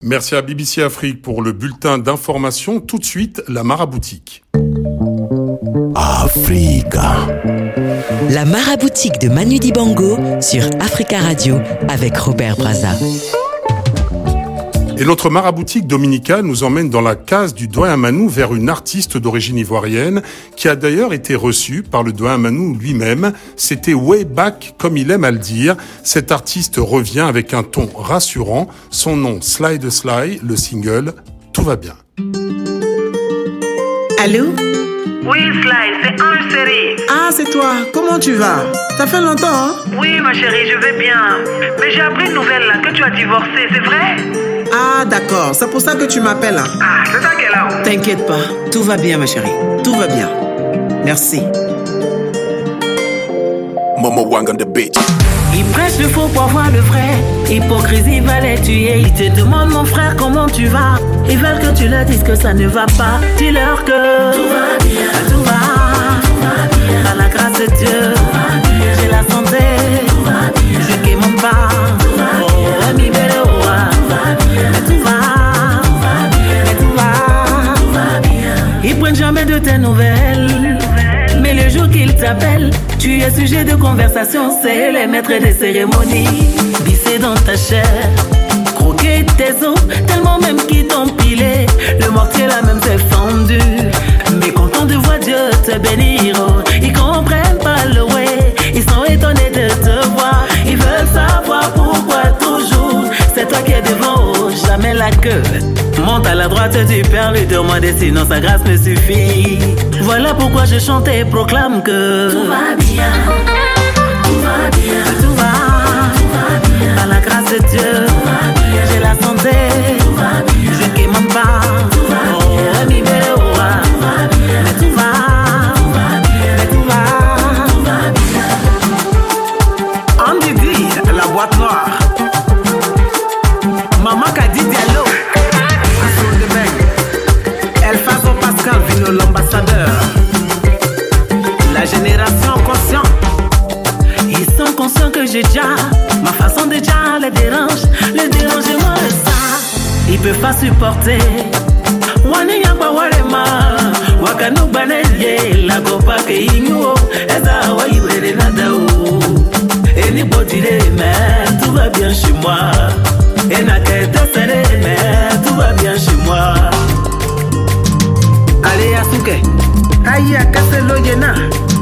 Merci à BBC Afrique pour le bulletin d'information. Tout de suite, la Maraboutique. Africa. La Maraboutique de Manu Dibango sur Africa Radio avec Robert Brazza. Et notre maraboutique dominicale nous emmène dans la case du doyen Manou vers une artiste d'origine ivoirienne qui a d'ailleurs été reçue par le doyen Manou lui-même. C'était way back, comme il aime à le dire. Cet artiste revient avec un ton rassurant. Son nom, Sly the Sly, le single « Tout va bien ». Allô? Oui, Sly, c'est Ange Série. Ah, c'est toi. Comment tu vas? Ça fait longtemps, hein? Oui, ma chérie, je vais bien. Mais j'ai appris une nouvelle là, que tu as divorcé, c'est vrai? Ah, d'accord. C'est pour ça que tu m'appelles, hein? Ah, c'est ça qu'elle a. T'inquiète pas. Tout va bien, ma chérie. Tout va bien. Merci. Momo Wang on the beat. Il prêche le faux pour voir le vrai. Hypocrisie va les tuer. Ils te demandent, mon frère, comment tu vas. Ils veulent que tu leur dises que ça ne va pas. Dis-leur que tout va bien, tout va bien. Par la grâce de Dieu, j'ai la santé, je ne mon pas. Oh, mi belle oa. Mais tout va bien. Ils prennent jamais de tes nouvelles. Mais le jour qu'ils t'appellent, tu es sujet de conversation. C'est les maîtres des cérémonies. Bisser dans ta chair, croquer tes os, tellement même qu'ils t'ont pilé. Le mortier là même s'est fendu. Mais content de voir Dieu te bénir, oh. Ils comprennent pas le way. Ils sont étonnés de te voir. Ils veulent savoir pourquoi toujours c'est toi qui es devant, oh, jamais la queue. Monte à la droite du Père, lui demander sinon sa grâce me suffit. Voilà pourquoi je chante et proclame que tout va bien, tout va bien, tout va bien. Par la grâce de Dieu, j'ai la santé, je ne quémande pas. Oh, mi belle oa. Mais tout va bien. Andy dit, la boîte noire. Maman Kadi Diallo. El Faso Pascal Vino, l'ambassadeur. La génération consciente. Ils sont conscients que j'ai déjà ma façon de déjà les dérange. Le dérangement de ça, ils peuvent pas supporter. Waniya bawarema, wakanu baneye, la copa que inyo, eza wa ibere nadao. Anybody mais tout va bien chez moi. Et n'a qu'à mais tout va bien chez moi. Allez, Asuke. Aïe, à casser l'oyena.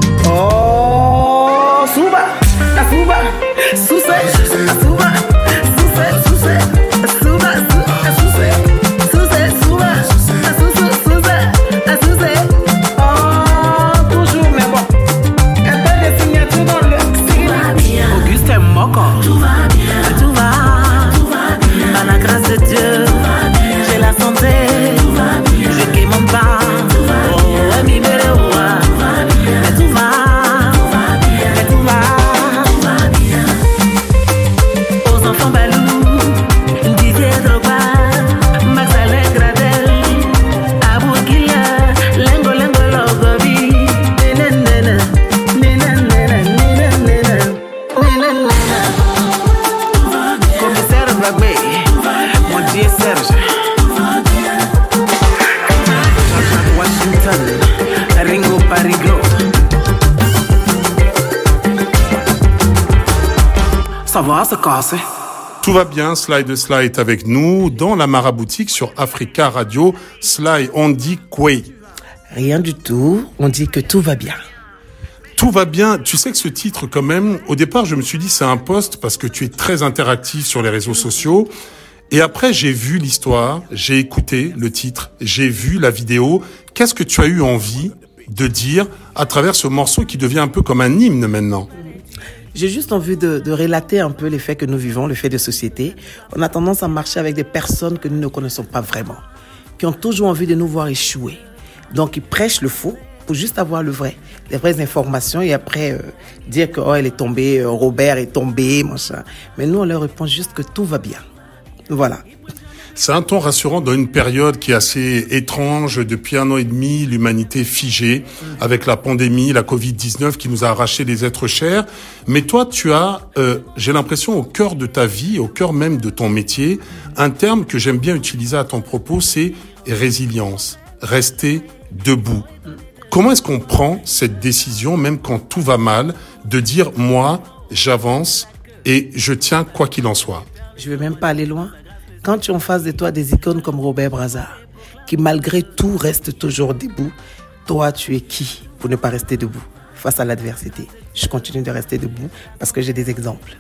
Oh, Suba. Asuba. Suse. Asuba. Suse. Suse. Asuba. Suse. Suse. Suba. Suse. Suse. Oh, toujours, mais bon. Elle fait des signatures dans le style. Augustin Moko. Tout va bien. Tout va bien. Par la grâce de Dieu, j'ai la santé. Je quémande pas. Oh, mi belle oa. Mais tout va bien. Aux enfants balous, Didier Drogba, Max Alain Gradel, Aboukila, Lengo Logobi, Nenenena. Commissaire Bagbe. Mon Dieu Serge. Washington. Ringo Parigo. Ça va se casser. Tout va bien, Sly the Sly est avec nous dans la Maraboutique sur Africa Radio. Sly, on dit quoi? Rien du tout. On dit que tout va bien. Tout va bien. Tu sais que ce titre, quand même, au départ, je me suis dit c'est un post parce que tu es très interactif sur les réseaux sociaux. Et après, j'ai vu l'histoire, j'ai écouté le titre, j'ai vu la vidéo. Qu'est-ce que tu as eu envie de dire à travers ce morceau qui devient un peu comme un hymne maintenant? J'ai juste envie de relater un peu les faits que nous vivons, les faits de société. On a tendance à marcher avec des personnes que nous ne connaissons pas vraiment, qui ont toujours envie de nous voir échouer. Donc, ils prêchent le faux pour juste avoir le vrai, les vraies informations et après dire que elle est tombée, Robert est tombé, machin. Mais nous, on leur répond juste que tout va bien. Voilà. C'est un ton rassurant dans une période qui est assez étrange. Depuis 1 an et demi, l'humanité est figée avec la pandémie, la Covid-19 qui nous a arraché les êtres chers. Mais toi, tu as, j'ai l'impression, au cœur de ta vie, au cœur même de ton métier, un terme que j'aime bien utiliser à ton propos, c'est résilience. Rester debout. Comment est-ce qu'on prend cette décision, même quand tout va mal, de dire, moi, j'avance et je tiens quoi qu'il en soit? Je ne vais même pas aller loin. Quand tu as en face de toi des icônes comme Robert Brazzard, qui malgré tout reste toujours debout, toi, tu es qui pour ne pas rester debout face à l'adversité? Je continue de rester debout parce que j'ai des exemples.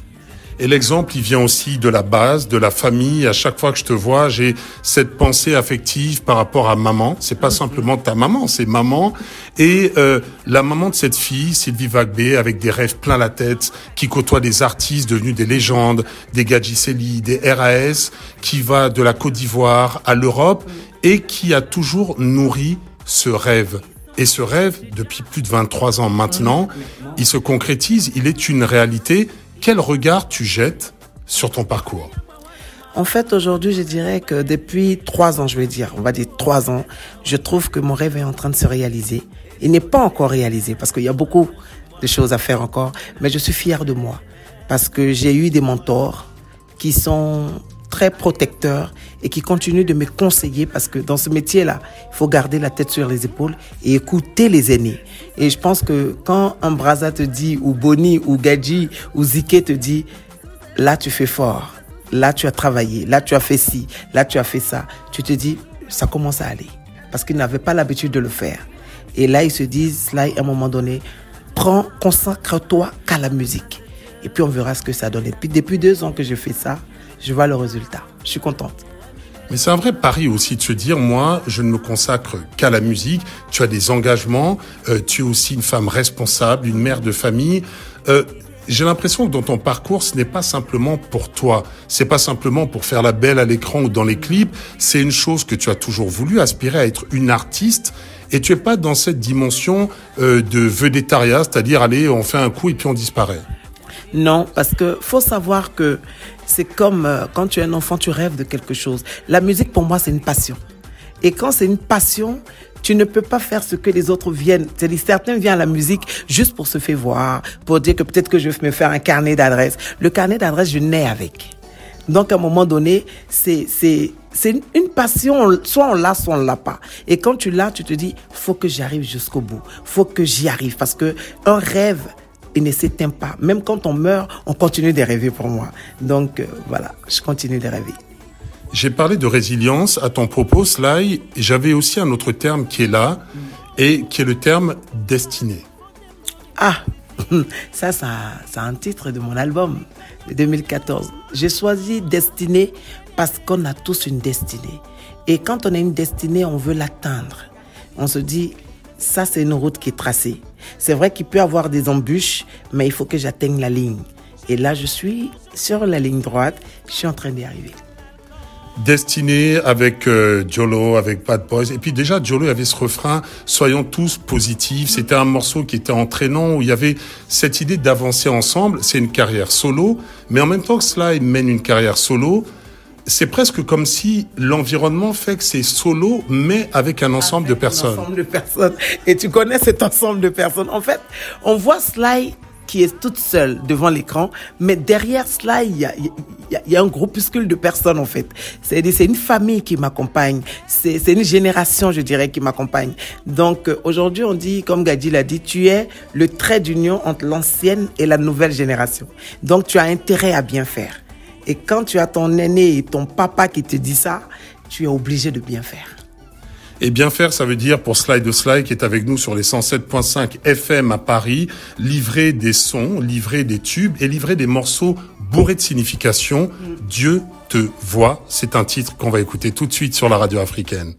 Et l'exemple, il vient aussi de la base, de la famille. À chaque fois que je te vois, j'ai cette pensée affective par rapport à maman. C'est pas simplement ta maman, c'est maman. Et la maman de cette fille, Sylvie Vagbé, avec des rêves plein la tête, qui côtoie des artistes devenus des légendes, des Gadjiseli, des RAS, qui va de la Côte d'Ivoire à l'Europe et qui a toujours nourri ce rêve. Et ce rêve, depuis plus de 23 ans maintenant, il se concrétise, il est une réalité. Quel regard tu jettes sur ton parcours? En fait, aujourd'hui, je dirais que depuis 3 ans, on va dire 3 ans, je trouve que mon rêve est en train de se réaliser. Il n'est pas encore réalisé parce qu'il y a beaucoup de choses à faire encore, mais je suis fier de moi parce que j'ai eu des mentors qui sont très protecteurs et qui continuent de me conseiller parce que dans ce métier-là, il faut garder la tête sur les épaules et écouter les aînés. Et je pense que quand un Brazza te dit, ou Boni, ou Gadji, ou Ziké te dit, là tu fais fort, là tu as travaillé, là tu as fait ci, là tu as fait ça, tu te dis, ça commence à aller. Parce qu'ils n'avaient pas l'habitude de le faire. Et là ils se disent, là à un moment donné, consacre-toi qu'à la musique. Et puis on verra ce que ça donne. Et puis depuis 2 ans que je fais ça, je vois le résultat. Je suis contente. Mais c'est un vrai pari aussi de se dire, moi, je ne me consacre qu'à la musique. Tu as des engagements. Tu es aussi une femme responsable, une mère de famille. J'ai l'impression que dans ton parcours, ce n'est pas simplement pour toi. C'est pas simplement pour faire la belle à l'écran ou dans les clips. C'est une chose que tu as toujours voulu, aspirer à être une artiste. Et tu es pas dans cette dimension de vedettariat, c'est-à-dire, allez, on fait un coup et puis on disparaît. Non, parce que faut savoir que c'est comme quand tu es un enfant, tu rêves de quelque chose. La musique, pour moi, c'est une passion. Et quand c'est une passion, tu ne peux pas faire ce que les autres viennent. C'est-à-dire, certains viennent à la musique juste pour se faire voir, pour dire que peut-être que je vais me faire un carnet d'adresses. Le carnet d'adresses, je nais avec. Donc, à un moment donné, c'est une passion, soit on l'a, soit on l'a pas. Et quand tu l'as, tu te dis, faut que j'arrive jusqu'au bout. Faut que j'y arrive. Parce que un rêve, il ne s'éteint pas. Même quand on meurt, on continue de rêver pour moi. Donc, voilà, je continue de rêver. J'ai parlé de résilience à ton propos, Sly, et j'avais aussi un autre terme qui est là, et qui est le terme destinée. Ah, ça c'est un titre de mon album de 2014. J'ai choisi destinée parce qu'on a tous une destinée. Et quand on a une destinée, on veut l'atteindre. On se dit, ça c'est une route qui est tracée. C'est vrai qu'il peut y avoir des embûches, mais il faut que j'atteigne la ligne. Et là, je suis sur la ligne droite, je suis en train d'y arriver. Destiné avec Jolo, avec Bad Boys. Et puis déjà, Jolo avait ce refrain « Soyons tous positifs ». C'était un morceau qui était entraînant, où il y avait cette idée d'avancer ensemble. C'est une carrière solo, mais en même temps que Sly mène une carrière solo, c'est presque comme si l'environnement fait que c'est solo, mais avec un ensemble de personnes. Un ensemble de personnes. Et tu connais cet ensemble de personnes. En fait, on voit Sly qui est toute seule devant l'écran, mais derrière Sly, il y a un groupuscule de personnes, en fait. C'est une famille qui m'accompagne. C'est une génération, je dirais, qui m'accompagne. Donc, aujourd'hui, on dit, comme Gadji l'a dit, tu es le trait d'union entre l'ancienne et la nouvelle génération. Donc, tu as intérêt à bien faire. Et quand tu as ton aîné et ton papa qui te dit ça, tu es obligé de bien faire. Et bien faire, ça veut dire, pour Sly de Sly, qui est avec nous sur les 107.5 FM à Paris, livrer des sons, livrer des tubes et livrer des morceaux bourrés de signification. Dieu te voit, c'est un titre qu'on va écouter tout de suite sur la radio africaine.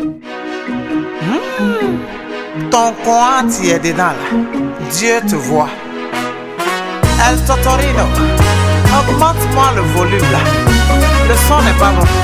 Ton coin, tu es dedans là. Dieu te voit. El Totorino, augmente-moi le volume là. Le son n'est pas bon.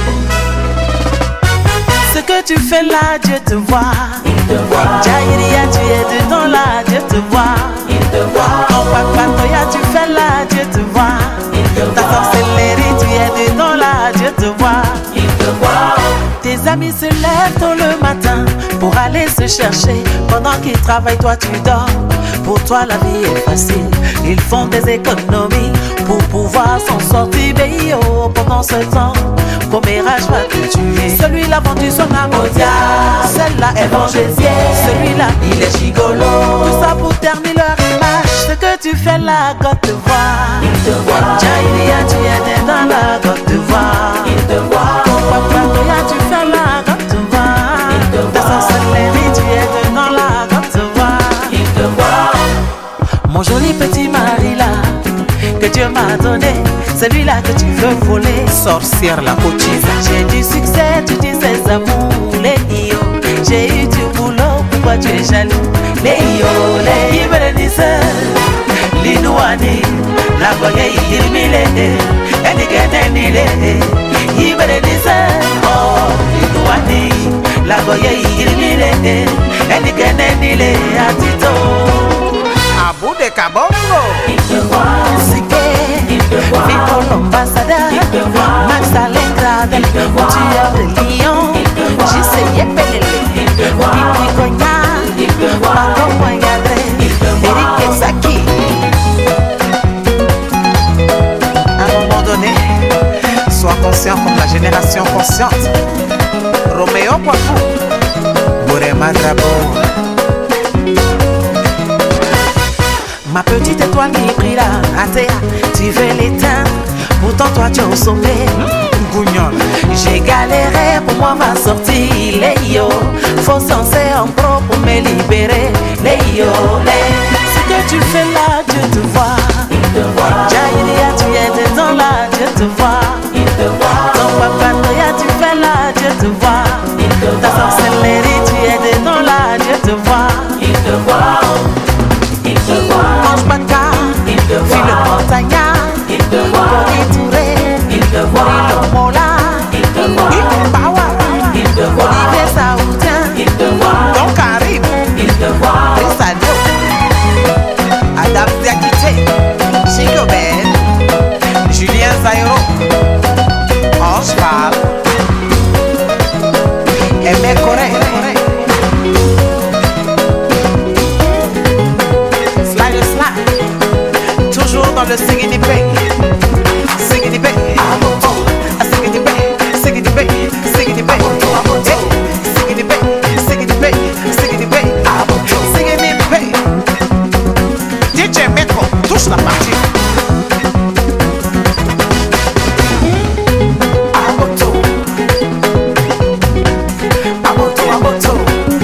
Ce que tu fais là, Dieu te voit. Il te voit. Jaïria, tu es dedans là, Dieu te voit. Il te voit. Ton papa Toya, tu fais là, Dieu te voit. Il te voit. Ta sorcellerie, tu es dedans là, Dieu te voit. Tes amis se lèvent tôt le matin pour aller se chercher. Pendant qu'ils travaillent, toi tu dors. Pour toi la vie est facile. Ils font des économies pour pouvoir s'en sortir. Mais oh, pendant ce temps, commérage va te tuer. Celui-là vendu son âme au diable. Celle-là est vengezière. Celui-là il est gigolo. Tout ça pour terminer leur image. Ce que tu fais là, God te voit. Il te voit. Jaïlia, tu es dans la God te voit. Il te voit. Papa, tu fais là, God te voit. Ta sorcellerie, tu es dans la God te voit. Il te voit. Mon joli petit mari là, que Dieu m'a donné, celui-là que tu veux voler. Sorcière la cochise. J'ai du succès, tu dis ses amours, les io. J'ai eu du boulot, pourquoi tu es jaloux? Les io, les ibrenise, l'inouani, la goye irmile, enigenenile, ibrenise, oh, l'inouani, la goye irmile, enigenenile, atito. Abou de Kabongo. Il te voit, Sike, il te voit, Vito l'ambassadeur, Max Alengrade, tueur de lion, J.C. Yepelele, Pipi Konya, Marco Moyadre, Eric Ezaki. À un moment donné, sois conscient comme la génération consciente. Roméo Poitou, Borema Drabo. Ma petite étoile qui brille là, Athéa, tu veux l'éteindre, pourtant toi tu es au sommet. J'ai galéré, pour moi va sortir les yo. Faut censer en pro pour me libérer les yo. Ce que tu fais là, Dieu te voit. Il te voit. Jaïlia, tu es dedans là, Dieu te voit. Il te voit. Ton papa, tu fais là, Dieu te voit. Il te voit. Ta sorcellerie, tu es dedans là, Dieu te voit. Il te voit. Il te voit. Mange pas de cas, il te voit. Fille le montagnard, il te voit. Boni Touré, il te voit. Boni Mola, il te voit. Il Bawa, il te voit. Olivier Saoudien, il te voit. Don Karim, il te voit. Brisadio, Adam Diakité, Chico Ben, Julien Zairo, Ange Val, Aimé Corée. Dans le Sigidi Bay, Sigidi Bay, Sigidi Bay, Sigidi Bay, Sigidi Bay, Sigidi Bay, Sigidi Bay, Sigidi Bay, Sigidi Bay. DJ Metro, touche la partie. Aboto, Aboto, Aboto.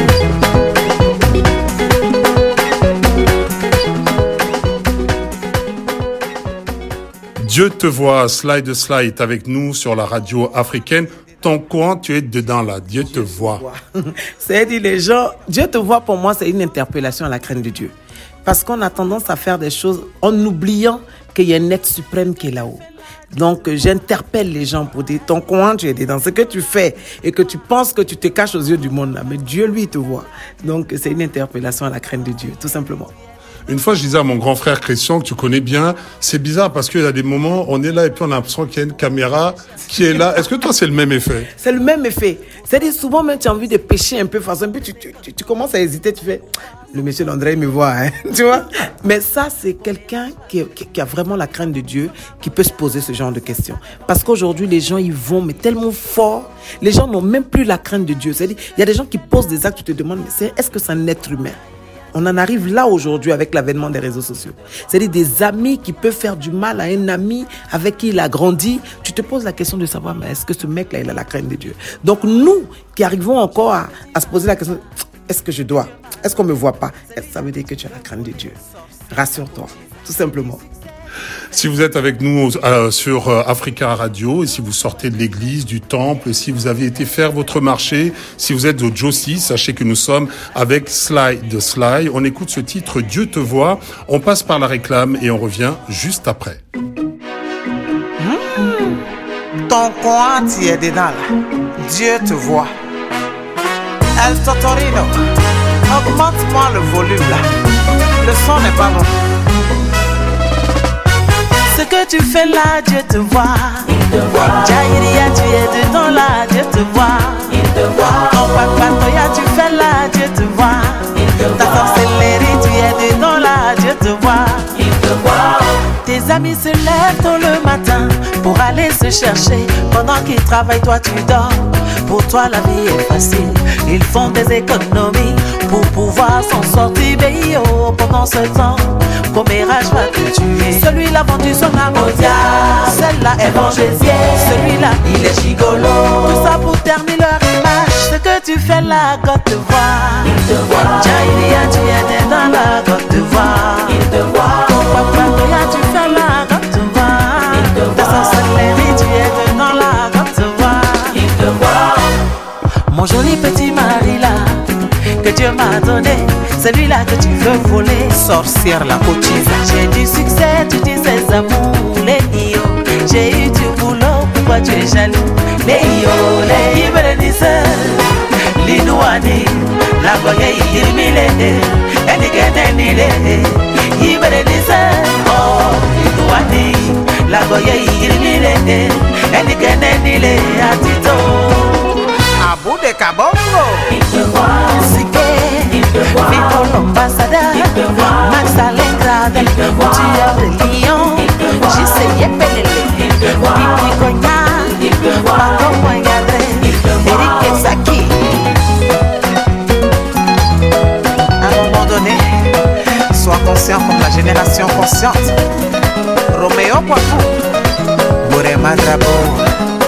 Dieu te voit, Slide Slide avec nous sur la radio africaine. Ton coin, tu es dedans là. Dieu te voit. C'est-à-dire les gens, Dieu te voit pour moi, c'est une interpellation à la crainte de Dieu. Parce qu'on a tendance à faire des choses en oubliant qu'il y a un être suprême qui est là-haut. Donc, j'interpelle les gens pour dire, ton coin, tu es dedans. Ce que tu fais et que tu penses que tu te caches aux yeux du monde là, mais Dieu, lui, te voit. Donc, c'est une interpellation à la crainte de Dieu, tout simplement. Une fois, je disais à mon grand frère Christian, que tu connais bien, c'est bizarre parce qu'il y a des moments, on est là et puis on a l'impression qu'il y a une caméra qui est là. Est-ce que toi, c'est le même effet? C'est le même effet. C'est-à-dire, souvent, même, tu as envie de pécher un peu, façon, puis tu commences à hésiter, tu fais, le monsieur Landré me voit, hein, tu vois. Mais ça, c'est quelqu'un qui a vraiment la crainte de Dieu, qui peut se poser ce genre de questions. Parce qu'aujourd'hui, les gens, ils vont, mais tellement fort, les gens n'ont même plus la crainte de Dieu. C'est-à-dire, il y a des gens qui posent des actes, tu te demandes, mais est-ce que c'est un être humain? On en arrive là aujourd'hui avec l'avènement des réseaux sociaux. C'est-à-dire des amis qui peuvent faire du mal à un ami avec qui il a grandi. Tu te poses la question de savoir, mais est-ce que ce mec-là, il a la crainte de Dieu? Donc nous, qui arrivons encore à se poser la question, est-ce que je dois? Est-ce qu'on ne me voit pas? Ça veut dire que tu as la crainte de Dieu. Rassure-toi, tout simplement. Si vous êtes avec nous sur Africa Radio, et si vous sortez de l'église, du temple, si vous avez été faire votre marché, si vous êtes au Josie, sachez que nous sommes avec Sly de Sly. On écoute ce titre, Dieu te voit. On passe par la réclame et on revient juste après. Ton coin, tu es dedans là. Dieu te voit. El Totorino, augmente-moi le volume là. Le son n'est pas bon. Ce que tu fais là, Dieu te voit. Il te voit. Jaïria, tu es dedans là, te chercher. Pendant qu'ils travaillent, toi tu dors. Pour toi la vie est facile. Ils font des économies pour pouvoir s'en sortir. Mais oh, pendant ce temps, commérage va te tuer. Celui-là vendu son âme au diable. Celle-là est vengésienne. Celui-là il est gigolo. Tout ça pour terminer leur image. Ce que tu fais là, God te voit. Il te voit. Jaïria, tu étais dans la God te voit. Il te voit. Ton papa, tu fais là, God te voit. Il te voit. Ta sorcellerie, tu étais dans la God te voit. Il te voit. Mon joli petit mari là, que Dieu m'a donné, celui-là que tu veux voler. Sorcière la cochise. J'ai du succès, tu dis ses amours, les yo. J'ai eu du boulot, pourquoi tu es jaloux? Les yo, les ibrenise, l'inouani, la goye ilmilene, enigenenile, ibrenise, oh, l'inouani, la goye ilmilene, enigenenile, atito. Abou de Kabongo. Il te voit, il te voit, Vito l'ambassadeur, Max Alengrade, tueur de lion, J'essayais Pelele, Pipi Cognac, Marco Moyadre, Eric Ezaki. À un moment donné, sois conscient comme la génération consciente. Roméo Poitou, Borema Drabo.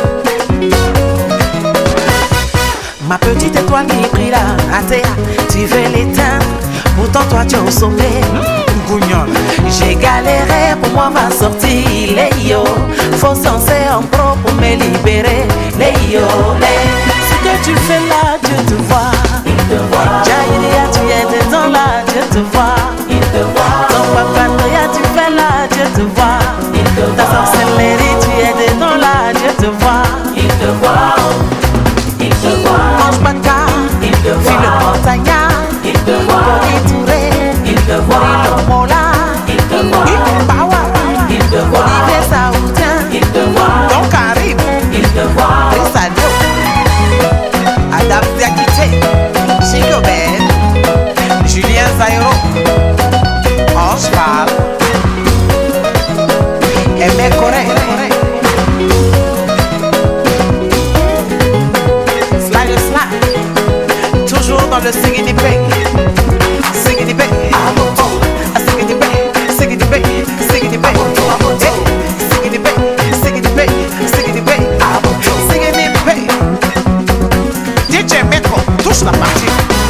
Ma petite étoile qui brille là, Athéa, tu veux l'éteindre, pourtant toi tu es au sommet. J'ai galéré, pour moi va sortir les yo. Faut censer en pro pour me libérer. Les yo, ce que tu fais là, Dieu te voit. Il te voit. Jaïria, tu es dedans là, Dieu te voit. Il te voit. Ton papa, tu fais là, Dieu te voit. Il te voit. Ta sorcellerie, tu es dedans là, Dieu te voit. Il te voit. Il te voit. Mange pas de cas, il te voit. File le montagnard, il te voit. Touré, il te voit. Mola, il te voit. Il te voit. Olivier Saoudien, il te voit. Don Karim, il te voit. Rissadio, Adam Diakité, Chico Ben, Julien Zairo, Ange Val, Aimé Corée. Dans le Sigidi Bay, Sigidi Bay, Sigidi Bay, Sigidi Bay, Sigidi Bay, Sigidi Bay, Sigidi Bay, Sigidi Bay, Sigidi Bay. DJ Metro, touche la partie.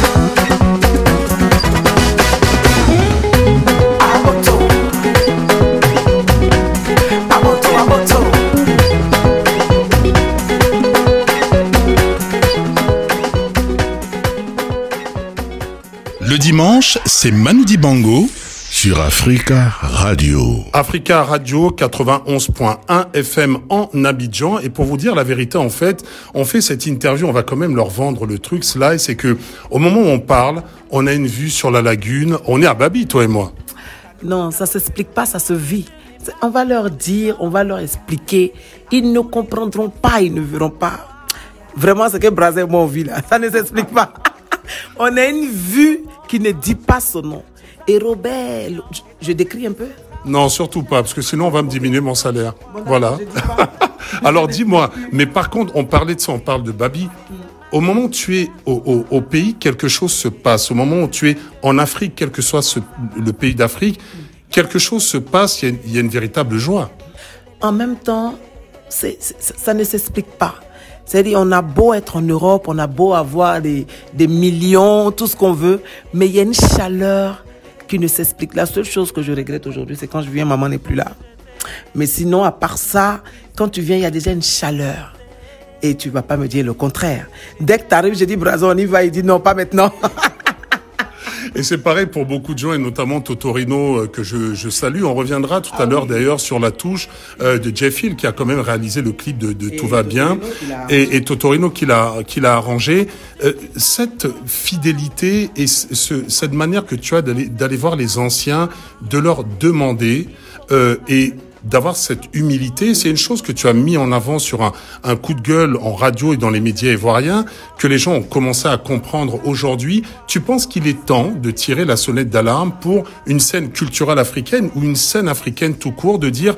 Le dimanche, c'est Manu Dibango sur Africa Radio. Africa Radio 91.1 FM en Abidjan. Et pour vous dire la vérité, en fait, on fait cette interview, on va quand même leur vendre le truc. Cela, c'est que au moment où on parle, on a une vue sur la lagune. On est à Babi, toi et moi. Non, ça s'explique pas, ça se vit. On va leur dire, on va leur expliquer. Ils ne comprendront pas, ils ne verront pas. Vraiment, ce que Brazil m'a vu là, ça ne s'explique pas. On a une vue qui ne dit pas son nom. Et Robert, je décris un peu? Non, surtout pas, parce que sinon on va me diminuer mon salaire. Bon, voilà. Alors dis-moi, mais par contre, on parlait de ça, on parle de Babi. Au moment où tu es au pays, quelque chose se passe. Au moment où tu es en Afrique, quel que soit le pays d'Afrique, quelque chose se passe, il y a une véritable joie. En même temps, ça ne s'explique pas. C'est-à-dire, on a beau être en Europe, on a beau avoir des millions, tout ce qu'on veut, mais il y a une chaleur qui ne s'explique. La seule chose que je regrette aujourd'hui, c'est quand je viens, maman n'est plus là. Mais sinon, à part ça, quand tu viens, il y a déjà une chaleur. Et tu vas pas me dire le contraire. Dès que tu arrives, je dis, Brazo, on y va. Il dit, non, pas maintenant. Et c'est pareil pour beaucoup de gens, et notamment Totorino, que je salue. On reviendra tout à l'heure, d'ailleurs, sur la touche de Jeff Hill, qui a quand même réalisé le clip de Tout va bien. Et Totorino qui l'a arrangé. Cette fidélité et cette manière que tu as d'aller voir les anciens, de leur demander, et d'avoir cette humilité, c'est une chose que tu as mis en avant sur un coup de gueule en radio et dans les médias ivoiriens, que les gens ont commencé à comprendre aujourd'hui. Tu penses qu'il est temps de tirer la sonnette d'alarme pour une scène culturelle africaine ou une scène africaine tout court, de dire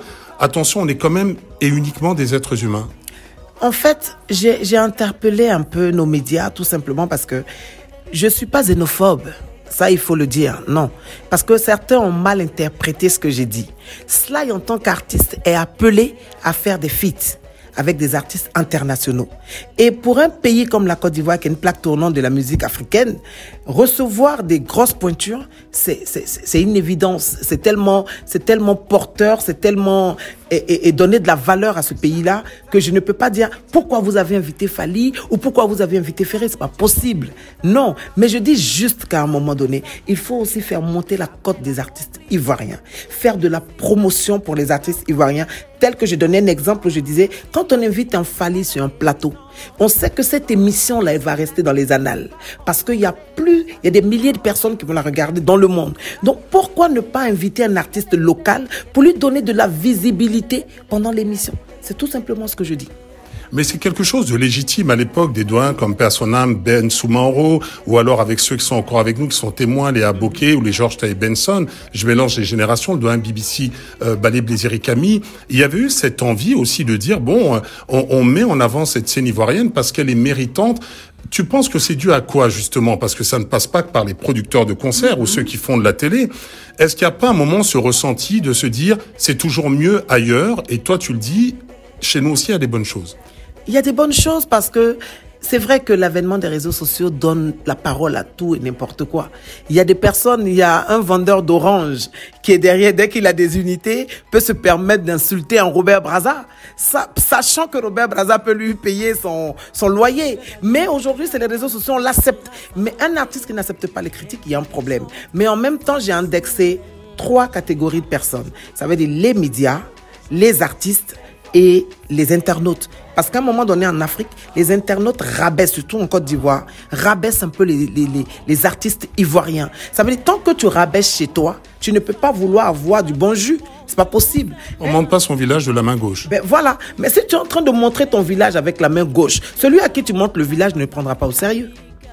attention, on est quand même et uniquement des êtres humains. En fait, j'ai interpellé un peu nos médias, tout simplement parce que je suis pas xénophobe. Ça, il faut le dire, non. Parce que certains ont mal interprété ce que j'ai dit. Sly, en tant qu'artiste, est appelé à faire des feats avec des artistes internationaux. Et pour un pays comme la Côte d'Ivoire, qui est une plaque tournante de la musique africaine, recevoir des grosses pointures, c'est une évidence. C'est tellement porteur, c'est tellement et donner de la valeur à ce pays-là que je ne peux pas dire pourquoi vous avez invité Fally ou pourquoi vous avez invité Ferré. C'est pas possible. Non, mais je dis juste qu'à un moment donné, il faut aussi faire monter la cote des artistes ivoiriens, faire de la promotion pour les artistes ivoiriens, tel que je donnais un exemple où je disais, quand on invite un Fally sur un plateau, on sait que cette émission-là, elle va rester dans les annales. Parce qu'il y a des milliers de personnes qui vont la regarder dans le monde. Donc, pourquoi ne pas inviter un artiste local pour lui donner de la visibilité pendant l'émission? C'est tout simplement ce que je dis. Mais c'est quelque chose de légitime à l'époque, des doyens comme Père son âme, Ben Soumaoro, ou alors avec ceux qui sont encore avec nous, qui sont témoins, les Aboké ou les George Taye Benson. Je mélange les générations, le doyen BBC, Balé Blésiri Kami. Il y avait eu cette envie aussi de dire, bon, on met en avant cette scène ivoirienne parce qu'elle est méritante. Tu penses que c'est dû à quoi, justement? Parce que ça ne passe pas que par les producteurs de concerts ou ceux qui font de la télé. Est-ce qu'il n'y a pas un moment ce ressenti de se dire, c'est toujours mieux ailleurs? Et toi, tu le dis, chez nous aussi, il y a des bonnes choses. Il y a des bonnes choses parce que c'est vrai que l'avènement des réseaux sociaux donne la parole à tout et n'importe quoi. Il y a des personnes, il y a un vendeur d'orange qui est derrière, dès qu'il a des unités, peut se permettre d'insulter un Robert Brazza, sachant que Robert Brazza peut lui payer son loyer. Mais aujourd'hui, c'est les réseaux sociaux, on l'accepte. Mais un artiste qui n'accepte pas les critiques, il y a un problème. Mais en même temps, j'ai indexé 3 catégories de personnes. Ça veut dire les médias, les artistes et les internautes. Parce qu'à un moment donné en Afrique, les internautes rabaissent, surtout en Côte d'Ivoire, rabaissent un peu les artistes ivoiriens. Ça veut dire, tant que tu rabaisses chez toi, tu ne peux pas vouloir avoir du bon jus. C'est pas possible. On ne montre pas son village de la main gauche. Ben voilà. Mais si tu es en train de montrer ton village avec la main gauche, celui à qui tu montres le village ne le prendra pas au sérieux.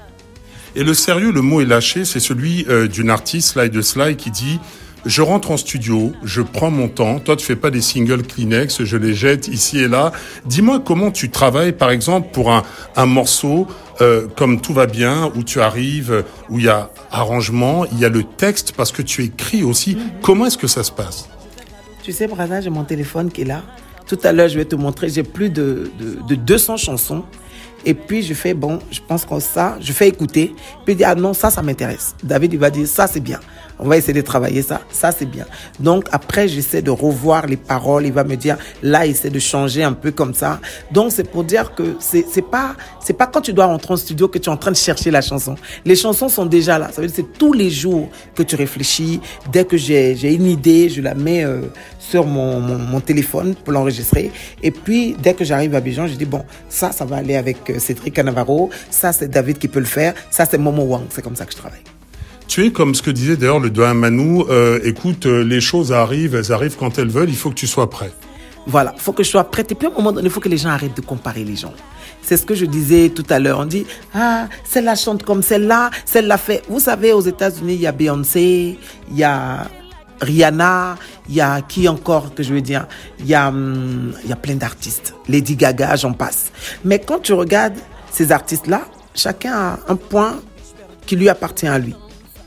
Et le sérieux, le mot est lâché, c'est celui d'une artiste, Sly de Sly, qui dit... Je rentre en studio, je prends mon temps. Toi, tu fais pas des singles Kleenex, je les jette ici et là. Dis-moi comment tu travailles, par exemple, pour un morceau comme Tout va bien, où tu arrives, où il y a arrangement, il y a le texte, parce que tu écris aussi. Comment est-ce que ça se passe? Tu sais, Brada, j'ai mon téléphone qui est là. Tout à l'heure, je vais te montrer, j'ai plus de 200 chansons. Et puis, je fais, bon, je pense que ça, je fais écouter. Puis, il dit, ah non, ça m'intéresse. David, il va dire, ça, c'est bien. On va essayer de travailler ça. Ça, c'est bien. Donc, après, j'essaie de revoir les paroles. Il va me dire, là, essaie de changer un peu comme ça. Donc, c'est pour dire que c'est pas quand tu dois rentrer en studio que tu es en train de chercher la chanson. Les chansons sont déjà là. Ça veut dire que c'est tous les jours que tu réfléchis. Dès que j'ai une idée, je la mets sur mon téléphone pour l'enregistrer. Et puis, dès que j'arrive à Abidjan, je dis, bon, ça va aller avec Cédric Cannavaro. Ça, c'est David qui peut le faire. Ça, c'est Momo Wang. C'est comme ça que je travaille. Tu es comme ce que disait d'ailleurs le doyen Manou, écoute, les choses arrivent, elles arrivent quand elles veulent, il faut que tu sois prêt. Voilà, il faut que je sois prête. Et puis à un moment donné, il faut que les gens arrêtent de comparer les gens. C'est ce que je disais tout à l'heure. On dit, ah, celle-là chante comme celle-là fait. Vous savez, aux États-Unis, il y a Beyoncé, il y a Rihanna, il y a qui encore que je veux dire, il y a plein d'artistes. Lady Gaga, j'en passe. Mais quand tu regardes ces artistes-là, chacun a un point qui lui appartient à lui.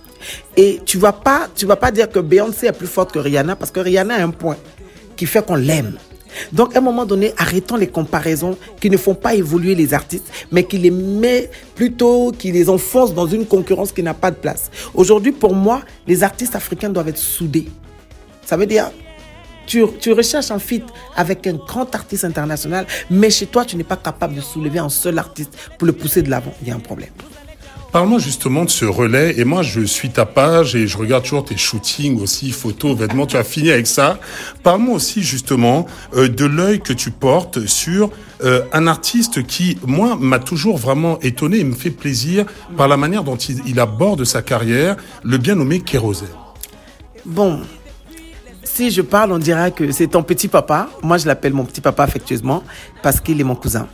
Et tu vas pas dire que Beyoncé est plus forte que Rihanna parce que Rihanna a un point qui fait qu'on l'aime. Donc, à un moment donné, arrêtons les comparaisons qui ne font pas évoluer les artistes, mais qui les met plutôt, qui les enfoncent dans une concurrence qui n'a pas de place. Aujourd'hui, pour moi, les artistes africains doivent être soudés. Ça veut dire, tu recherches un feat avec un grand artiste international, mais chez toi, tu n'es pas capable de soulever un seul artiste pour le pousser de l'avant. Il y a un problème. Parle-moi justement de ce relais. Et moi, je suis ta page et je regarde toujours tes shootings aussi, photos, vêtements. Tu as fini avec ça. Parle-moi aussi justement de l'œil que tu portes sur un artiste qui, moi, m'a toujours vraiment étonné et me fait plaisir par la manière dont il aborde sa carrière, le bien nommé Kérosène. Bon, si je parle, on dira que c'est ton petit papa. Moi, je l'appelle mon petit papa affectueusement parce qu'il est mon cousin.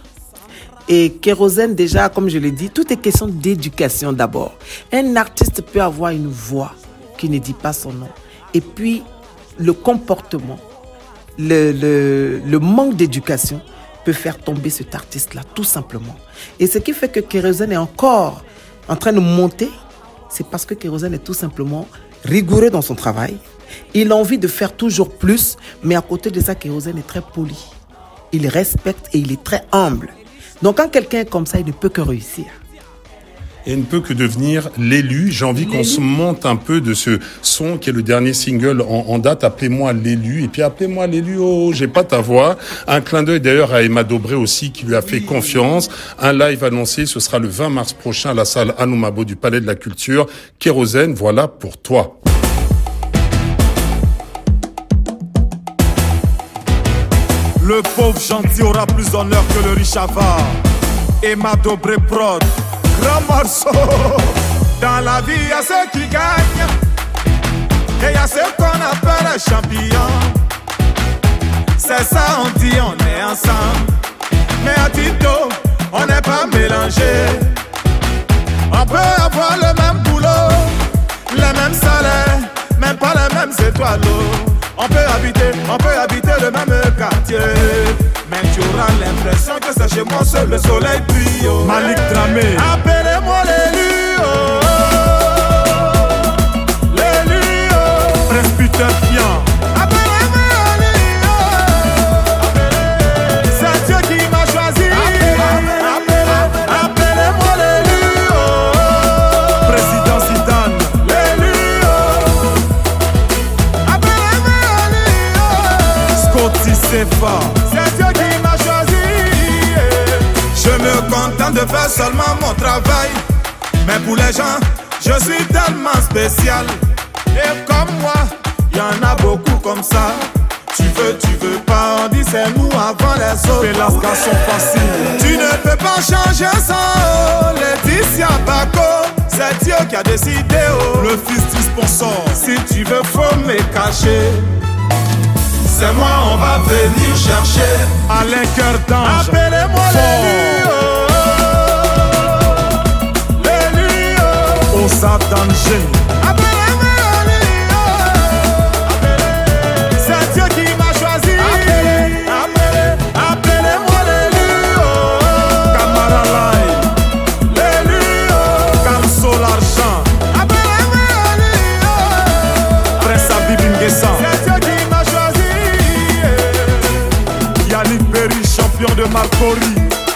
Et Kérosène, déjà, comme je l'ai dit, tout est question d'éducation d'abord. Un artiste peut avoir une voix qui ne dit pas son nom. Et puis, le comportement le manque d'éducation peut faire tomber cet artiste-là, tout simplement. Et ce qui fait que Kérosène est encore en train de monter, c'est parce que Kérosène est tout simplement rigoureux dans son travail. Il a envie de faire toujours plus, mais à côté de ça, Kérosène est très poli. Il respecte et il est très humble. Donc quand quelqu'un est comme ça, il ne peut que réussir. Et il ne peut que devenir l'élu. J'ai envie qu'on se monte un peu de ce son qui est le dernier single en date. Appelez-moi l'élu. Et puis appelez-moi l'élu. Oh, j'ai pas ta voix. Un clin d'œil d'ailleurs à Emma Dobré aussi qui lui a fait confiance. Un live annoncé, ce sera le 20 mars prochain à la salle Anoumabo du Palais de la Culture. Kérosène, voilà pour toi. Le pauvre gentil aura plus d'honneur que le riche avare. Emma Dobré prod. Grand morceau. Dans la vie, il y a ceux qui gagnent et il y a ceux qu'on appelle les champions. C'est ça, on dit, on est ensemble. Mais à Tito, on n'est pas mélangés. On peut avoir le même boulot, les mêmes salaires, même pas les mêmes étoiles. On peut habiter le même quartier, mais tu auras l'impression que c'est chez moi seul le soleil brille. Malik Dramé. Appelez-moi l'élu, l'élu, presbytérien. Appelez-moi l'élu, c'est Dieu qui m'a choisi. Appelez-moi l'élu, président Zidane. L'élu, c'est fort, c'est Dieu qui m'a choisi. Je me contente de faire seulement mon travail, mais pour les gens, je suis tellement spécial. Et comme moi, il y en a beaucoup comme ça. Tu veux pas, on dit c'est nous avant les autres. Les lascars sont faciles. Tu ne peux pas changer sans Laetitia Bako. C'est Dieu qui a décidé. Oh. Le fils du sponsor. Si tu veux, faut me cacher. C'est moi, on va venir chercher. Alain Cœur d'Ange. Appelez-moi l'élu, l'élu, Osa Danger. Appelez-moi l'élu, c'est Dieu qui m'a choisi. Appelez-moi l'élu, Camara Lai, l'élu, Camso l'argent. Appelez-moi l'élu, Prince Abib Nguessan. Champion de Marcori,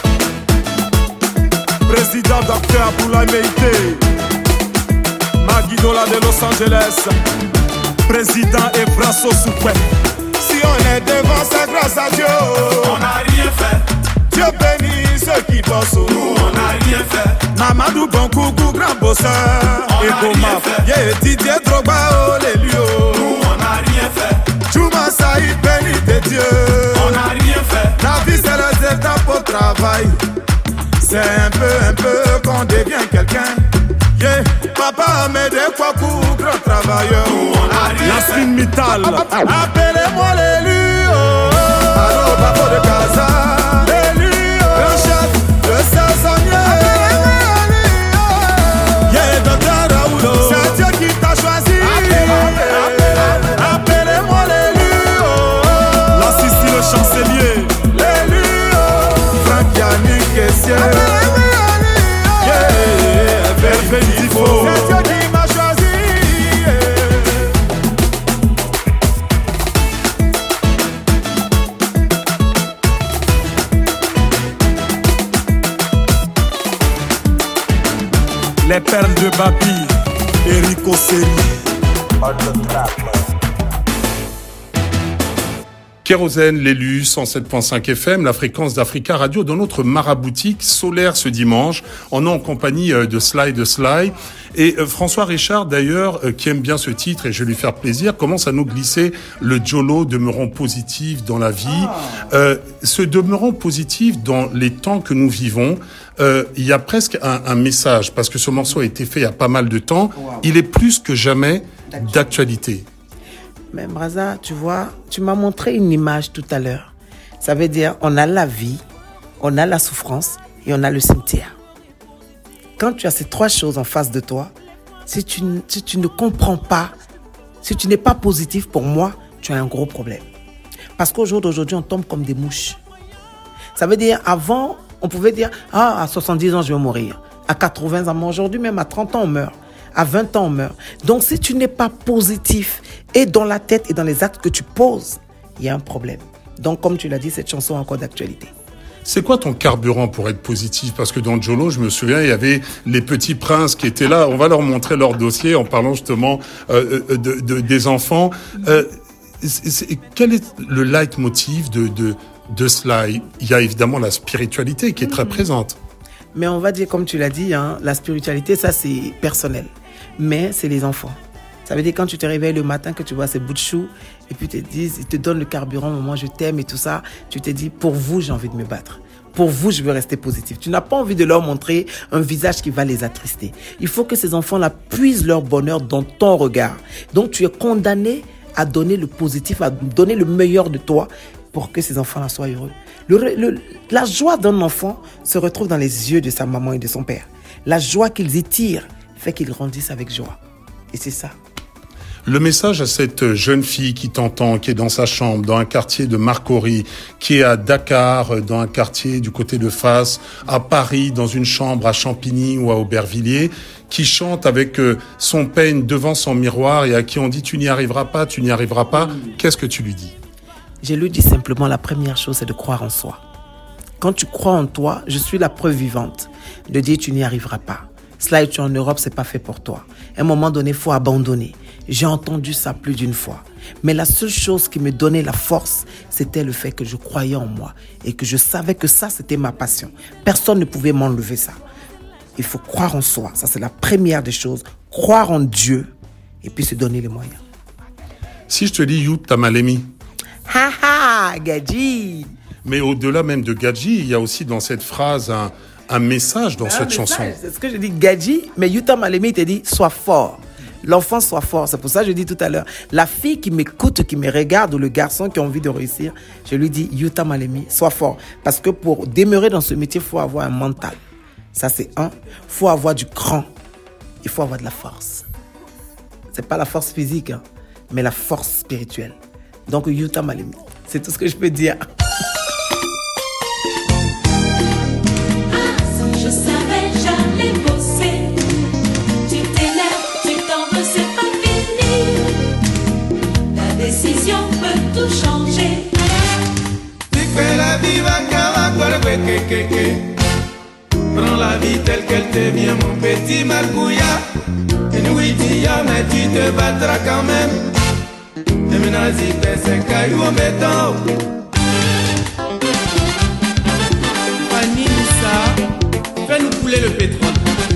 président Dr Aboulaye Meïté, Maguidola de Los Angeles, président Evrasso Soupé. Si on est devant, c'est grâce à Dieu. On n'a rien fait. Dieu bénit ceux qui bossent. Nous, on n'a rien fait. Mamadou Bonkoukou, grand bosseur. Et Goma, yeah, Didier Drogba, oh l'élu. Nous, on n'a rien fait. Juma Saïd, béni de Dieu. On n'a rien fait. La vie, c'est les étapes au travail. C'est un peu qu'on devient quelqu'un. Yeah, papa Amédé Kwaku, grand travailleur. Nous, on n'a rien fait. Yasmine Mittal. Appelez-moi l'élu. Allô, Babo de Casa. L'élu. Le chef, le saisonnier. Yeah, Dr Raoulo. C'est Dieu qui t'a choisi. Appelez-moi l'élu. La Sicile, le chancelier. L'élu. Franck Yannick Kessier. Yeah, Verve Difo. C'est Dieu qui m'a choisi. Les perles de Babi, Eric Osseri. Kérosène, l'élu, 107.5 FM, la fréquence d'Africa Radio, dans notre maraboutique solaire ce dimanche. On est en compagnie de Sly. Et François Richard, d'ailleurs, qui aime bien ce titre, et je vais lui faire plaisir, commence à nous glisser le Jolo, demeurant positif dans la vie. Ce demeurant positif dans les temps que nous vivons, il y a presque un message, parce que ce morceau a été fait il y a pas mal de temps. Wow. Il est plus que jamais d'actualité. Mais Braza, tu vois, tu m'as montré une image tout à l'heure. Ça veut dire, on a la vie, on a la souffrance et on a le cimetière. Quand tu as ces trois choses en face de toi, si tu ne comprends pas, si tu n'es pas positif, pour moi, tu as un gros problème. Parce qu'au jour d'aujourd'hui, on tombe comme des mouches. Ça veut dire, avant, on pouvait dire, à 70 ans, je vais mourir. À 80 ans, mais aujourd'hui, même à 30 ans, on meurt. À 20 ans, on meurt. Donc, si tu n'es pas positif, et dans la tête et dans les actes que tu poses, il y a un problème. Donc, comme tu l'as dit, cette chanson est encore d'actualité. C'est quoi ton carburant pour être positif? Parce que dans Jolo, je me souviens, il y avait les petits princes qui étaient là. On va leur montrer leur dossier en parlant justement des enfants. Quel est le leitmotiv de cela? Il y a évidemment la spiritualité qui est très présente. Mais on va dire, comme tu l'as dit, la spiritualité, ça c'est personnel. Mais c'est les enfants. Ça veut dire quand tu te réveilles le matin, que tu vois ces bouts de choux, et puis ils te donnent le carburant, maman, je t'aime et tout ça, tu te dis, pour vous, j'ai envie de me battre. Pour vous, je veux rester positif. Tu n'as pas envie de leur montrer un visage qui va les attrister. Il faut que ces enfants-là puisent leur bonheur dans ton regard. Donc, tu es condamné à donner le positif, à donner le meilleur de toi pour que ces enfants-là soient heureux. La joie d'un enfant se retrouve dans les yeux de sa maman et de son père. La joie qu'ils y tirent fait qu'ils grandissent avec joie. Et c'est ça. Le message à cette jeune fille qui t'entend, qui est dans sa chambre, dans un quartier de Marcory, qui est à Dakar, dans un quartier du côté de Fass, à Paris, dans une chambre à Champigny ou à Aubervilliers, qui chante avec son peigne devant son miroir et à qui on dit « tu n'y arriveras pas, tu n'y arriveras pas », qu'est-ce que tu lui dis? Je lui dis simplement, la première chose, c'est de croire en soi. Quand tu crois en toi, je suis la preuve vivante de dire « tu n'y arriveras pas ». Cela, tu es en Europe, c'est pas fait pour toi. À un moment donné, il faut abandonner. J'ai entendu ça plus d'une fois. Mais la seule chose qui me donnait la force, c'était le fait que je croyais en moi et que je savais que ça, c'était ma passion. Personne ne pouvait m'enlever ça. Il faut croire en soi. Ça, c'est la première des choses. Croire en Dieu et puis se donner les moyens. Si je te dis You Tamalemi. Ha ha, Gadji. Mais au-delà même de Gadji, il y a aussi dans cette phrase un message dans cette chanson. C'est ce que je dis, Gadji, mais Yuta Malemi, il te dit, sois fort. L'enfant soit fort. C'est pour ça que je dis tout à l'heure, la fille qui m'écoute, qui me regarde, ou le garçon qui a envie de réussir, je lui dis, Yuta Malemi, sois fort. Parce que pour demeurer dans ce métier, il faut avoir un mental. Ça, c'est un. Il faut avoir du cran. Il faut avoir de la force. C'est pas la force physique, mais la force spirituelle. Donc, Yuta Malemi, c'est tout ce que je peux dire. Décision peut tout changer. Prends la vie telle qu'elle te vient, mon petit Margouya. Et oui, Tia, mais tu te battras quand même. Et maintenant, si t'es c'est caillou en béton. Fanny Moussa, fais-nous couler le pétrole.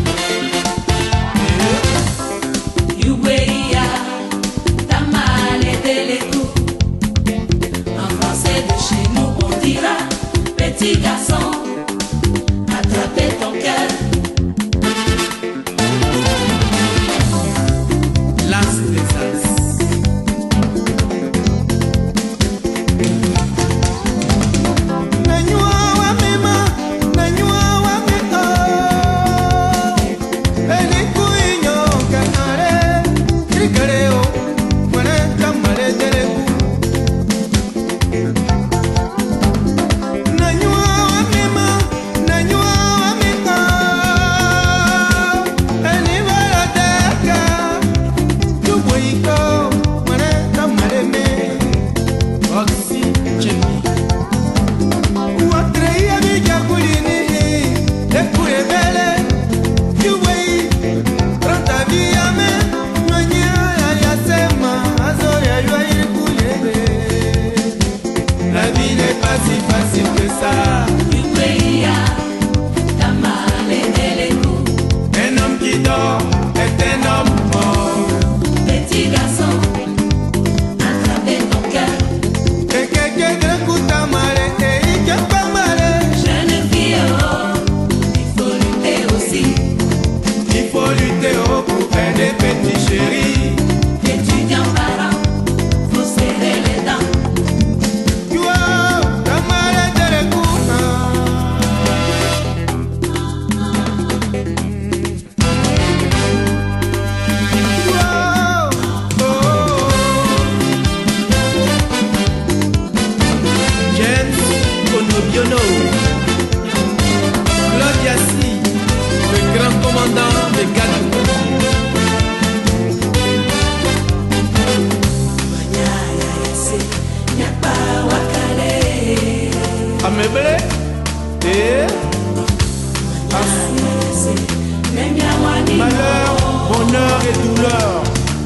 Petit garçon, attrapez ton cœur. L'as des as.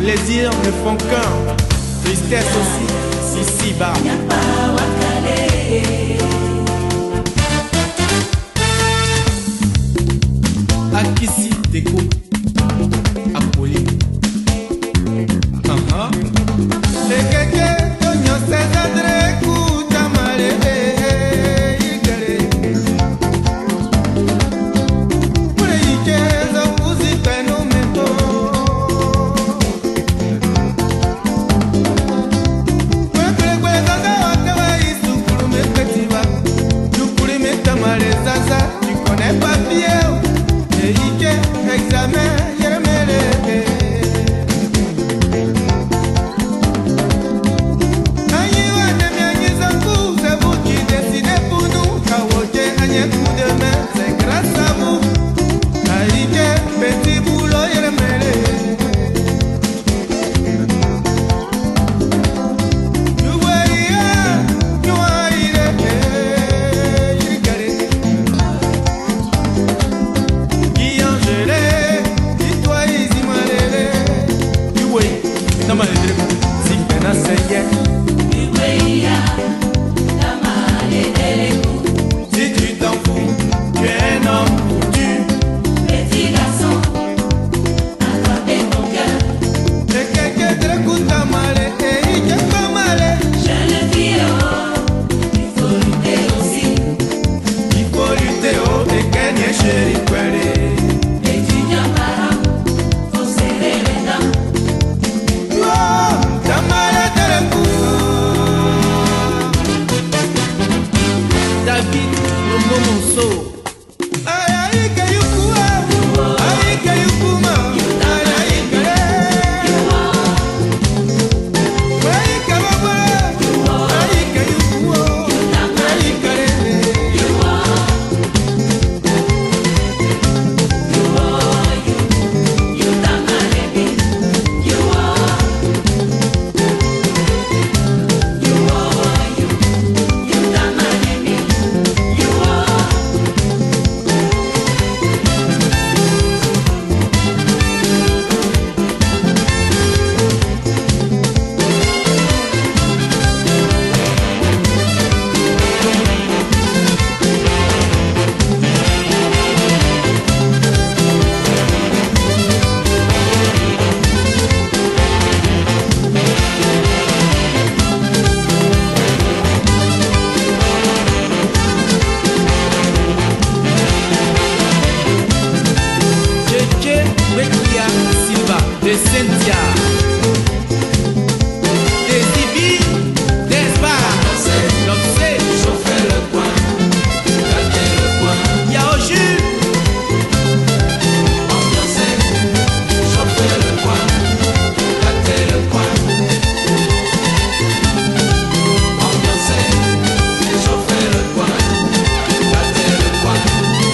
Plaisir ne font qu'un, tristesse aussi, ici-bas. Akisi Deko, Apoli. Lekeke, Tonyo Césadre, Koutamale, Igere. Pureike, Zokuzi, Penomento. Kwekwe, Zaza, Wakawa, Isukuru, Meketiba. Nukuri, Metamale, Zaza, tu connais pas bien. Ike, examen, Yeremele. C'est grâce à vous, Aïe, petit boulot, Yeremele. Si tu t'en fous, tu es un homme foutu. Petit garçon, attrapez ton cœur. Et quelqu'un te l'écoute à malé, et il t'aime pas malé. Jeune fille, il faut lutter aussi. Il faut lutter haut et gagner chéri Kwele. Étudiant parent, faut serrer les dents. Oh, ta malé te l'écoute. David Lomomoso. De Cynthia, des Zibi, des Spas, Lopsé, chauffer le coin, gâter le coin, y'a au jus, ambiancer, chauffer le coin, gâter le coin, ambiancer, chauffer le coin, gâter le coin.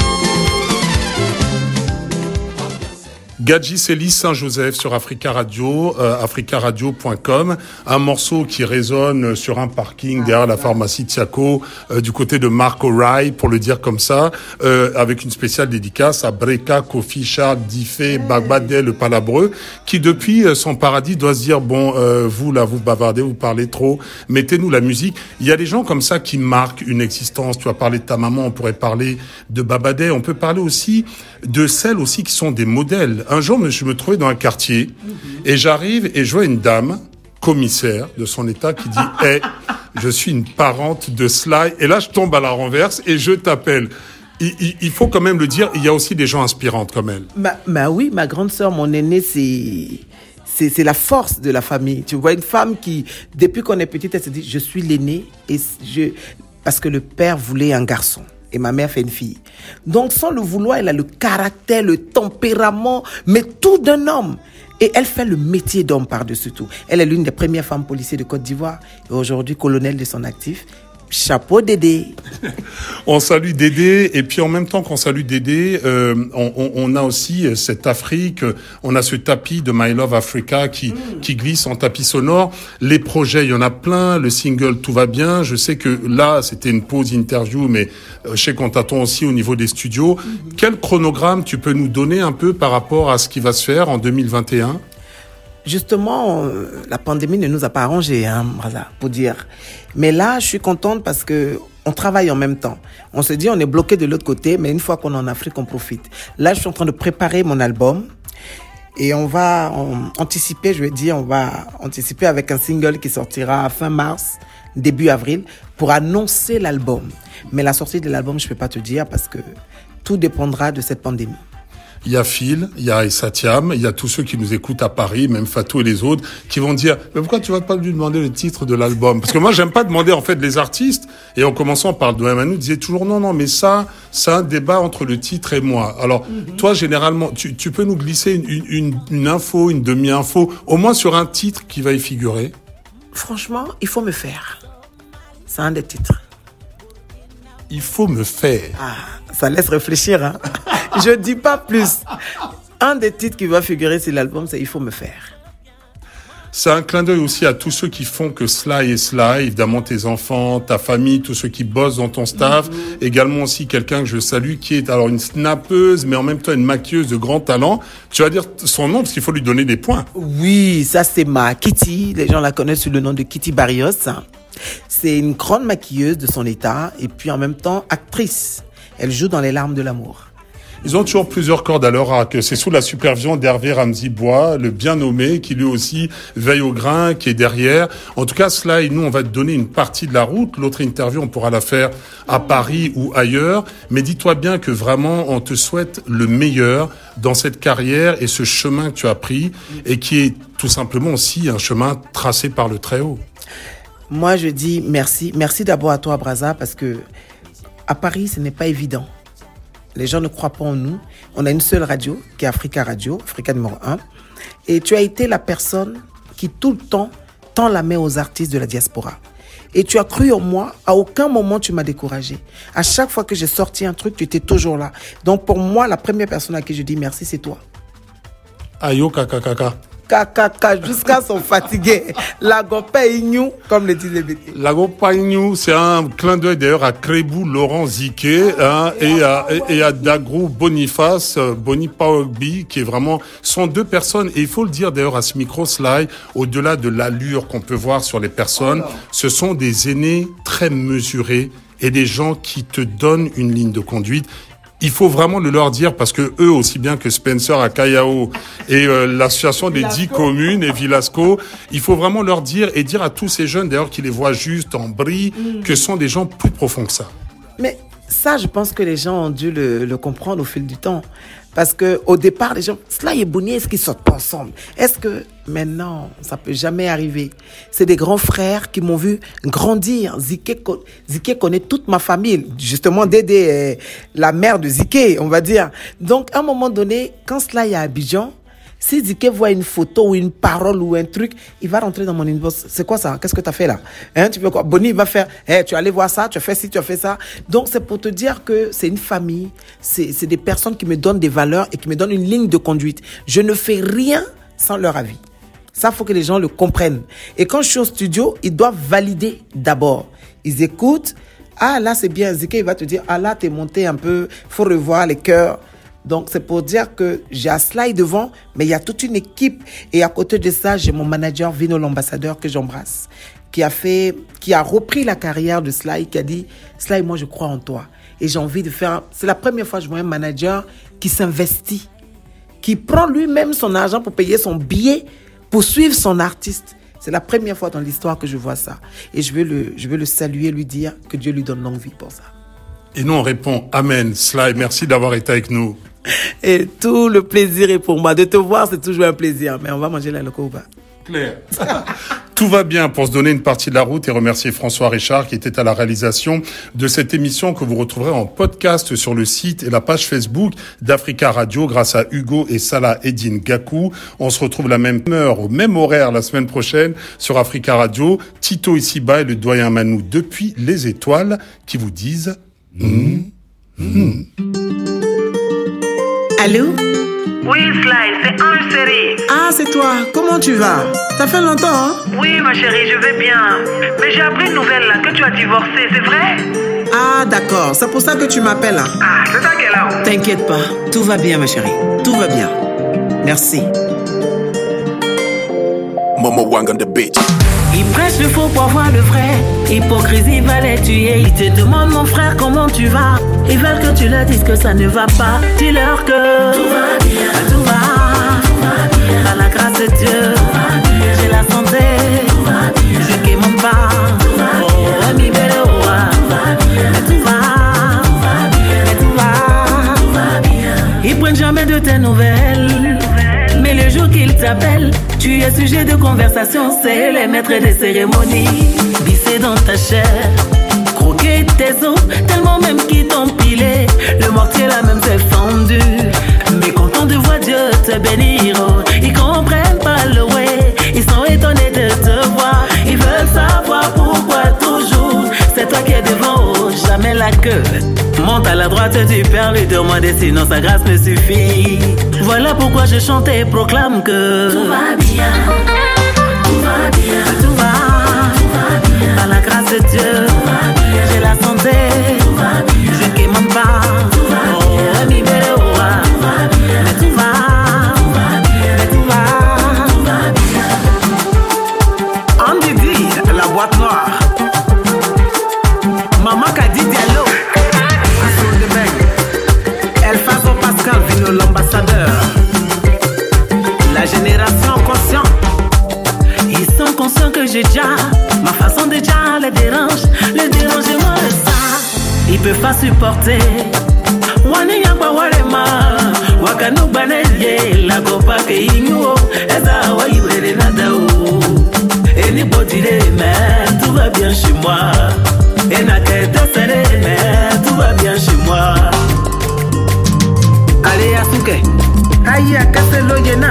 Gadji Célis Saint-Joseph sur Africa Radio, africaradio.com, un morceau qui résonne sur un parking derrière la pharmacie Tiako, du côté de Mark O'Reilly, pour le dire comme ça, avec une spéciale dédicace à Breka, Kofi, Charles, Diffé, Bagbadé, le Palabreux, qui depuis son paradis doit se dire, bon, vous là, vous bavardez, vous parlez trop, mettez-nous la musique. Il y a des gens comme ça qui marquent une existence. Tu as parlé de ta maman, on pourrait parler de Babadé, on peut parler aussi de celles aussi qui sont des modèles. Un jour, je me trouvais dans un quartier et j'arrive et je vois une dame, commissaire de son état, qui dit « Hey, je suis une parente de Sly. » Et là, je tombe à la renverse et je t'appelle. Il faut quand même le dire, il y a aussi des gens inspirantes comme elle. Bah oui, ma grande sœur, mon aînée, c'est la force de la famille. Tu vois, une femme qui, depuis qu'on est petite, elle se dit « Je suis l'aînée. » Parce que le père voulait un garçon. Et ma mère fait une fille. Donc, sans le vouloir, elle a le caractère, le tempérament, mais tout d'un homme. Et elle fait le métier d'homme par-dessus tout. Elle est l'une des premières femmes policiers de Côte d'Ivoire. Et aujourd'hui, colonel de son actif. Chapeau Dédé. On salue Dédé, et puis en même temps qu'on salue Dédé, on a aussi cette Afrique, on a ce tapis de My Love Africa qui glisse en tapis sonore. Les projets, il y en a plein, le single Tout va bien. Je sais que là, c'était une pause interview, mais je sais qu'on t'attend aussi au niveau des studios. Quel chronogramme tu peux nous donner un peu par rapport à ce qui va se faire en 2021? Justement, la pandémie ne nous a pas arrangé, Braza, pour dire. Mais là, je suis contente parce que on travaille en même temps. On se dit, on est bloqué de l'autre côté, mais une fois qu'on est en Afrique, on profite. Là, je suis en train de préparer mon album. Et on va anticiper, on va anticiper avec un single qui sortira fin mars, début avril, pour annoncer l'album. Mais la sortie de l'album, je peux pas te dire parce que tout dépendra de cette pandémie. Il y a Phil, il y a Issa Thiam, il y a tous ceux qui nous écoutent à Paris, même Fatou et les autres, qui vont dire « Mais pourquoi tu vas pas lui demander le titre de l'album ?» Parce que moi, j'aime pas demander en fait les artistes. Et en commençant par Doyen Manu, disait toujours « Non, mais ça, c'est un débat entre le titre et moi. » Alors, toi, généralement, tu peux nous glisser une info, une demi-info, au moins sur un titre qui va y figurer. Franchement, il faut me faire. C'est un des titres. Il faut me faire. Ah, ça laisse réfléchir, hein. Je dis pas plus. Un des titres qui va figurer sur l'album, c'est « Il faut me faire ». C'est un clin d'œil aussi à tous ceux qui font que Sly est Sly, évidemment tes enfants, ta famille, tous ceux qui bossent dans ton staff. Également aussi quelqu'un que je salue qui est alors une snappeuse, mais en même temps une maquilleuse de grand talent. Tu vas dire son nom parce qu'il faut lui donner des points. Oui, ça c'est ma Kitty. Les gens la connaissent sous le nom de Kitty Barrios. C'est une grande maquilleuse de son état et puis en même temps actrice. Elle joue dans Les larmes de l'amour. Ils ont toujours plusieurs cordes à leur arc. C'est sous la supervision d'Hervé Ramzy Bois, le bien nommé, qui lui aussi veille au grain, qui est derrière. En tout cas, Sly, nous, on va te donner une partie de la route. L'autre interview, on pourra la faire à Paris ou ailleurs. Mais dis-toi bien que vraiment, on te souhaite le meilleur dans cette carrière et ce chemin que tu as pris et qui est tout simplement aussi un chemin tracé par le Très-Haut. Moi, je dis merci. Merci d'abord à toi, Braza, parce que à Paris, ce n'est pas évident. Les gens ne croient pas en nous. On a une seule radio, qui est Africa Radio, Africa numéro 1. Et tu as été la personne qui, tout le temps, tend la main aux artistes de la diaspora. Et tu as cru en moi. À aucun moment, tu m'as découragé. À chaque fois que j'ai sorti un truc, tu étais toujours là. Donc, pour moi, la première personne à qui je dis merci, c'est toi. Ayo kaka. Kaka, jusqu'à sont fatigués. Lago Paignou, comme le disent les bêtises. Lago Paignou, c'est un clin d'œil d'ailleurs à Krébou Laurent Ziké et à Dagrou Boniface, Boni Paogbi, qui est vraiment, sont deux personnes, et il faut le dire d'ailleurs à ce micro Sly, au-delà de l'allure qu'on peut voir sur les personnes, ce sont des aînés très mesurés et des gens qui te donnent une ligne de conduite. Il faut vraiment le leur dire parce que eux, aussi bien que Spencer à Callao et l'association des 10 communes et Villasco, il faut vraiment leur dire et dire à tous ces jeunes d'ailleurs qui les voient juste en bris que ce sont des gens plus profonds que ça. Mais ça, je pense que les gens ont dû le comprendre au fil du temps. Parce que au départ, les gens, Sly et Bonnie, est-ce qu'ils sortent pas ensemble? Est-ce que maintenant, ça peut jamais arriver? C'est des grands frères qui m'ont vu grandir. Ziké connaît toute ma famille. Justement, Dédé est la mère de Ziké, on va dire. Donc, à un moment donné, quand Sly est à Abidjan, si Ziké voit une photo ou une parole ou un truc, il va rentrer dans mon inbox. C'est quoi ça? Qu'est-ce que tu as fait là? Tu veux quoi? Bonnie, il va faire, tu es allé voir ça, tu as fait ci, tu as fait ça. Donc, c'est pour te dire que c'est une famille. C'est des personnes qui me donnent des valeurs et qui me donnent une ligne de conduite. Je ne fais rien sans leur avis. Ça, faut que les gens le comprennent. Et quand je suis au studio, ils doivent valider d'abord. Ils écoutent. Ah, là, c'est bien. Ziké, il va te dire, ah, là, t'es monté un peu. Faut revoir les chœurs. Donc, c'est pour dire que j'ai un Sly devant, mais il y a toute une équipe. Et à côté de ça, j'ai mon manager, Vino l'ambassadeur, que j'embrasse, qui a repris la carrière de Sly, qui a dit, Sly, moi, je crois en toi. Et j'ai envie de faire... C'est la première fois que je vois un manager qui s'investit, qui prend lui-même son argent pour payer son billet, pour suivre son artiste. C'est la première fois dans l'histoire que je vois ça. Et je veux le saluer, lui dire que Dieu lui donne longue vie pour ça. Et nous, on répond Amen. Sly, merci d'avoir été avec nous. Et tout le plaisir est pour moi. De te voir, c'est toujours un plaisir. Mais on va manger la locoba. Claire. Tout va bien pour se donner une partie de la route et remercier François Richard qui était à la réalisation de cette émission que vous retrouverez en podcast sur le site et la page Facebook d'Africa Radio grâce à Hugo et Salah Eddine Gakou. On se retrouve la même heure, au même horaire la semaine prochaine sur Africa Radio. Tito ici-bas et le doyen Manou depuis les étoiles qui vous disent Allô? Oui, Sly, c'est Ange Série. Ah, c'est toi. Comment tu vas? Ça fait longtemps, hein? Oui, ma chérie, je vais bien. Mais j'ai appris une nouvelle là, que tu as divorcé, c'est vrai? Ah, d'accord. C'est pour ça que tu m'appelles. Hein? Ah, c'est ça qu'elle a. T'inquiète pas. Tout va bien, ma chérie. Tout va bien. Merci. Momo Wang on the beat. Il prêche le faux pour avoir le vrai. Hypocrisie va les tuer. Ils te demandent mon frère comment tu vas. Ils veulent que tu leur dises que ça ne va pas. Dis-leur que tout va bien. Tout va bien. Par la grâce de Dieu, j'ai la santé. Je ne quémande pas. Oh, mi belle roi. Mais tout va. Mais tout va bien. Ils prennent jamais de tes nouvelles. Mais le jour qu'ils t'appellent, tu es sujet de conversation. C'est les maîtres des cérémonies. Bissé dans ta chair, croquer tes os, tellement même qu'ils t'ont pilé. Le mortier là même s'est fendu. Mais content de voir Dieu te bénir, oh. Ils comprennent pas le way. Ils sont étonnés de te voir. Ils veulent savoir pourquoi toujours c'est toi qui es devant, oh, jamais la queue. Monte à la droite du Père, lui demander sinon sa grâce me suffit. Voilà pourquoi je chante et proclame que tout va bien, tout va bien, tout va bien. Par la grâce de Dieu, j'ai la santé, je ne quémande pas. Oh, mi belle roi, mais tout va, mais tout va bien. Andy dit, la boîte noire. Maman Kadi Diallo. Elfazo Pascal Vino l'ambassadeur. La génération consciente. Ils sont conscients que j'ai déjà ma façon de déjà les dérange. Les dérangement de ça ils peuvent pas supporter. Wani yamba warema Wakanu baneye la gopa ke inyo. Eza wa ibrede nadao. Anybody dey man, tout va bien chez moi. Et na tête serrée, mais tout va bien chez moi. Allez, Asuke. Aïe, à casser l'oyena.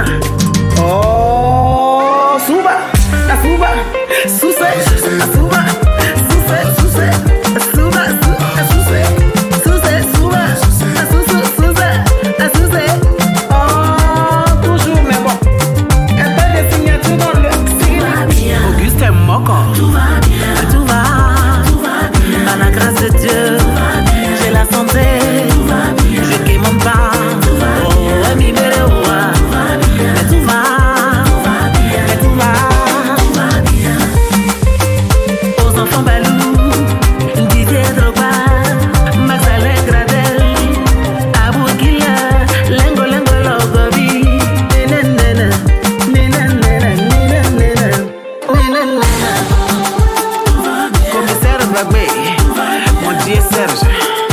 Oh, Suba. Asuba. Suse. Asuba. Suse. Suse. Asuba. Suse. Suse. Suba. Asusu. Suse. Asuse. Oh, toujours, mais bon. Un peu de signature dans le style. Augustin Moko. Tout va bien. Tout va. Par la grâce de Dieu, j'ai la santé, je ne quémande pas. Oh, mi belle roi, mais tout va, mais tout va bien. Aux enfants balous, Didier Drogba, Max Alain Gradel, Abou Killa, Lengo Lengo Logobi, Nenenena, Nenenena, Nenenena, Nenenena. Commissaire Bagbe. Mon Dieu Serge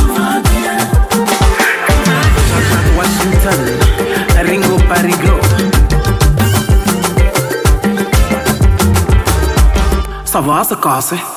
Washington Ringo Parigo. Ça va se casser.